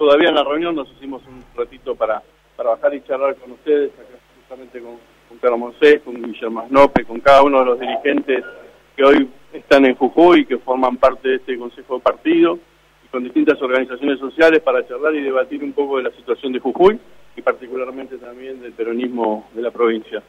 todavía en la reunión, nos hicimos un ratito para bajar y charlar con ustedes, acá justamente con Carlos Monsés, con Guillermo Snope, con cada uno de los dirigentes que hoy están en Jujuy y que forman parte de este Consejo de Partido, y con distintas organizaciones sociales para charlar y debatir un poco de la situación de Jujuy y particularmente también del peronismo de la provincia.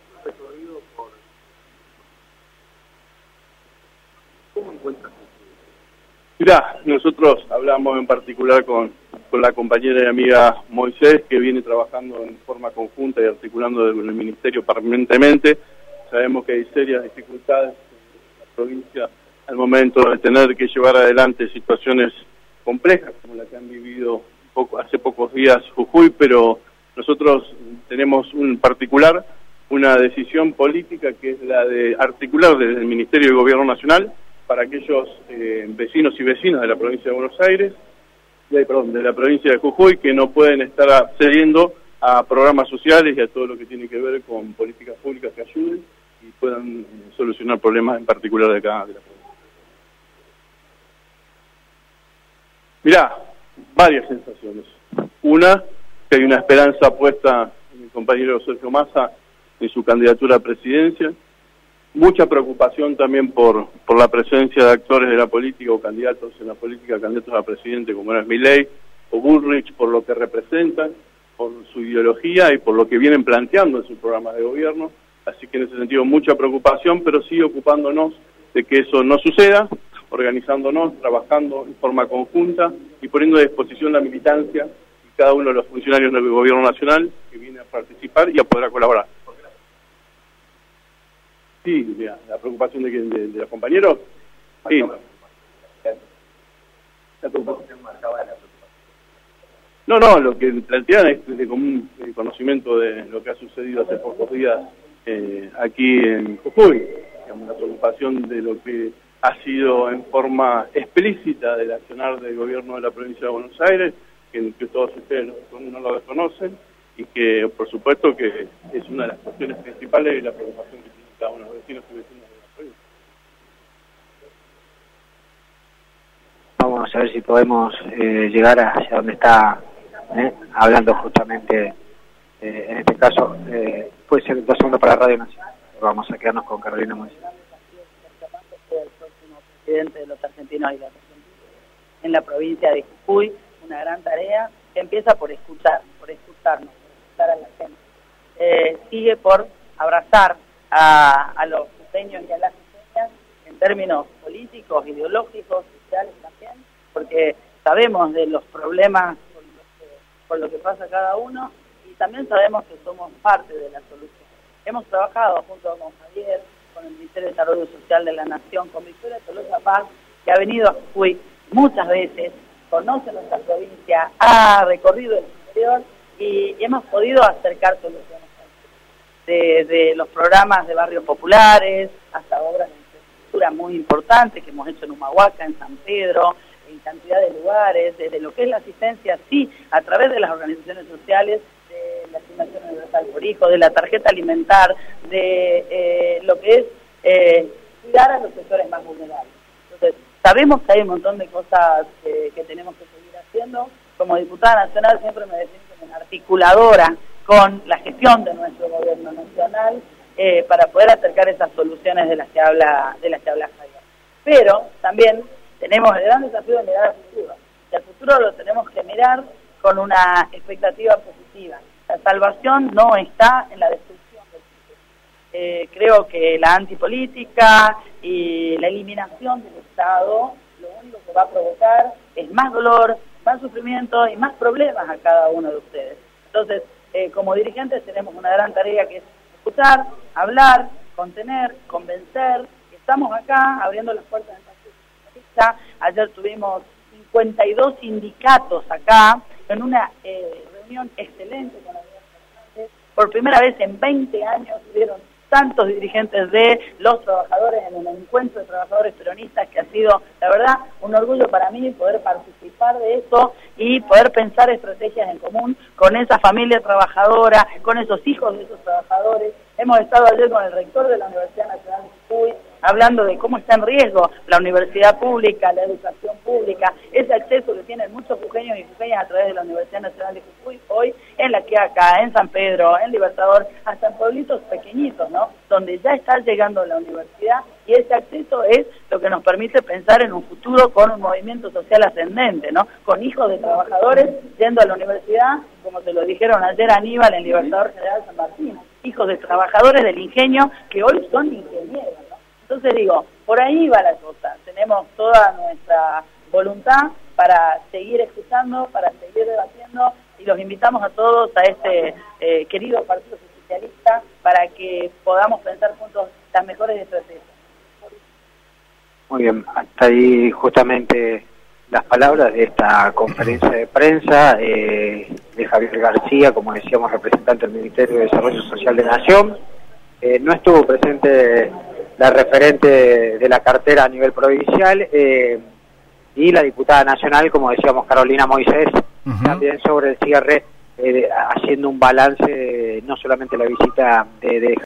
¿Cómo encuentras? Mirá, nosotros hablamos en particular con la compañera y amiga Moisés, que viene trabajando en forma conjunta y articulando con el Ministerio permanentemente. Sabemos que hay serias dificultades en la provincia al momento de tener que llevar adelante situaciones complejas, como la que han vivido hace pocos días Jujuy, pero nosotros tenemos una decisión política que es la de articular desde el Ministerio de Gobierno Nacional para aquellos vecinos y vecinas de la provincia de Buenos Aires, de la provincia de Jujuy, que no pueden estar accediendo a programas sociales y a todo lo que tiene que ver con políticas públicas que ayuden y puedan solucionar problemas en particular de acá de la provincia. Mirá, varias sensaciones. Una, que hay una esperanza puesta en mi compañero Sergio Massa en su candidatura a presidencia. Mucha preocupación también por la presencia de actores de la política o candidatos en la política, candidatos a presidente como era Milei o Bullrich, por lo que representan, por su ideología y por lo que vienen planteando en sus programas de gobierno. Así que en ese sentido mucha preocupación, pero sí ocupándonos de que eso no suceda, organizándonos, trabajando en forma conjunta y poniendo a disposición la militancia y cada uno de los funcionarios del gobierno nacional que viene a participar y a poder colaborar. Sí, mira, la preocupación de los compañeros. Sí. La preocupación marcaba la preocupación. No, lo que plantean es de común conocimiento de lo que ha sucedido hace pocos días aquí en Jujuy. Digamos, la preocupación de lo que ha sido en forma explícita del accionar del gobierno de la provincia de Buenos Aires, que todos ustedes no lo desconocen, y que por supuesto que es una de las cuestiones principales y la preocupación que tiene cada uno de los vecinos y vecinas de la provincia. Vamos a ver si podemos llegar hacia donde está hablando justamente, en este caso, puede ser 2 segundos para Radio Nacional. Vamos a quedarnos con Carolina Moisés. El próximo presidente de los argentinos y las argentinas en la provincia de Jujuy, una gran tarea que empieza por escucharnos, por escuchar a la gente. Sigue por abrazar a los jujeños y a las jujeñas en términos políticos, ideológicos, sociales también, porque sabemos de los problemas por lo que pasa cada uno y también sabemos que somos parte de la solución. Hemos trabajado junto con Javier, con el Ministerio de Desarrollo Social de la Nación, con Victoria Tolosa Paz, que ha venido a Jujuy muchas veces, conoce nuestra provincia, ha recorrido el interior y hemos podido acercar soluciones. Desde los programas de barrios populares hasta obras de infraestructura muy importantes que hemos hecho en Humahuaca, en San Pedro, en cantidad de lugares, desde lo que es la asistencia, sí, a través de las organizaciones sociales, de la asignación universal por hijo, de la tarjeta alimentar, de lo que es cuidar a los sectores más vulnerables. Entonces, sabemos que hay un montón de cosas que tenemos que seguir haciendo. Como diputada nacional siempre me defino como una articuladora con la gestión de nuestro gobierno nacional para poder acercar esas soluciones de las que habla Javier. Pero también tenemos el gran desafío de mirar al futuro. Y al futuro lo tenemos que mirar con una expectativa positiva. La salvación no está en la destrucción del futuro. Creo que la antipolítica y la eliminación del Estado lo único que va a provocar es más dolor, más sufrimiento y más problemas a cada uno de ustedes. Entonces, como dirigentes tenemos una gran tarea que es escuchar, hablar, contener, convencer. Estamos acá abriendo las puertas del partido. Ayer tuvimos 52 sindicatos acá en una reunión excelente con la universidad. Por primera vez en 20 años tuvieron tantos dirigentes de los trabajadores en un encuentro de trabajadores peronistas que ha sido, la verdad, un orgullo para mí poder participar de esto y poder pensar estrategias en común con esa familia trabajadora, con esos hijos de esos trabajadores. Hemos estado ayer con el rector de la Universidad Nacional de Jujuy, hablando de cómo está en riesgo la universidad pública, la educación pública, ese acceso que tienen muchos jujeños y jujeñas a través de la Universidad Nacional de Jujuy, hoy en La Quiaca, en San Pedro, en Libertador, hasta en pueblitos pequeñitos, ¿no? Donde ya está llegando la universidad, y ese acceso es lo que nos permite pensar en un futuro con un movimiento social ascendente, ¿no? Con hijos de trabajadores yendo a la universidad, como te lo dijeron ayer Aníbal en Libertador General San Martín, hijos de trabajadores del ingenio que hoy son ingenieros, ¿no? Entonces digo, por ahí va la cosa, tenemos toda nuestra voluntad para seguir escuchando, para seguir debatiendo, y los invitamos a todos a este querido Partido Socialista para que podamos pensar juntos las mejores estrategias. Muy bien, hasta ahí justamente las palabras de esta conferencia de prensa de Javier García, como decíamos, representante del Ministerio de Desarrollo Social de Nación. No estuvo presente la referente de la cartera a nivel provincial y la diputada nacional, como decíamos, Carolina Moisés, también sobre el cierre, haciendo un balance no solamente la visita de